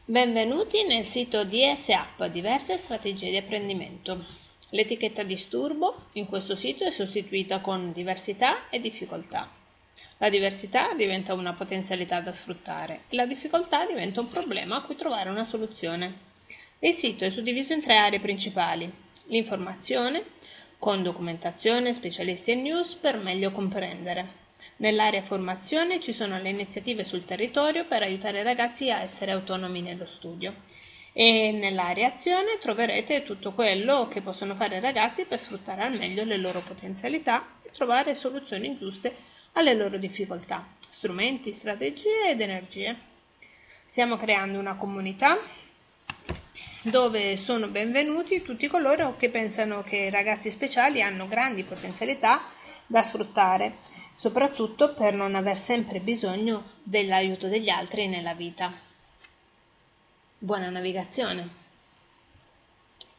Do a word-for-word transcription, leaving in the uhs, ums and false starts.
Benvenuti nel sito D S App, diverse strategie di apprendimento. L'etichetta disturbo in questo sito è sostituita con diversità e difficoltà. La diversità diventa una potenzialità da sfruttare e la difficoltà diventa un problema a cui trovare una soluzione. Il sito è suddiviso in tre aree principali: l'informazione, con documentazione, specialisti e news per meglio comprendere. Nell'area formazione ci sono le iniziative sul territorio per aiutare i ragazzi a essere autonomi nello studio e nell'area azione troverete tutto quello che possono fare i ragazzi per sfruttare al meglio le loro potenzialità e trovare soluzioni giuste alle loro difficoltà, strumenti, strategie ed energie. Stiamo creando una comunità dove sono benvenuti tutti coloro che pensano che i ragazzi speciali hanno grandi potenzialità da sfruttare, soprattutto per non aver sempre bisogno dell'aiuto degli altri nella vita. Buona navigazione!